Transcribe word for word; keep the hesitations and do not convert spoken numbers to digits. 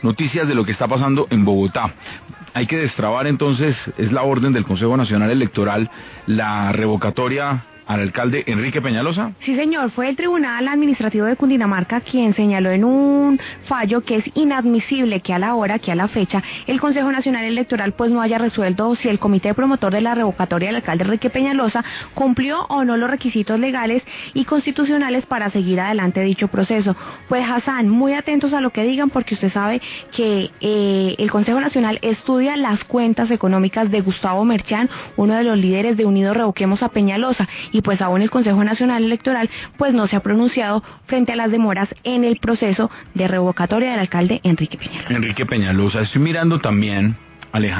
noticias de lo que está pasando en Bogotá. Hay que destrabar entonces, es la orden del Consejo Nacional Electoral, la revocatoria al alcalde Enrique Peñalosa. Sí, señor, fue el Tribunal Administrativo de Cundinamarca quien señaló en un fallo que es inadmisible que a la hora, que a la fecha, el Consejo Nacional Electoral pues no haya resuelto si el comité promotor de la revocatoria del alcalde Enrique Peñalosa cumplió o no los requisitos legales y constitucionales para seguir adelante dicho proceso. Pues Hassan, muy atentos a lo que digan porque usted sabe que eh, el Consejo Nacional estudia las cuentas económicas de Gustavo Merchán, uno de los líderes de Unidos Revoquemos a Peñalosa, y pues aún el Consejo Nacional Electoral pues no se ha pronunciado frente a las demoras en el proceso de revocatoria del alcalde Enrique Peñalosa. Enrique Peñalosa, estoy mirando también, Alejandro.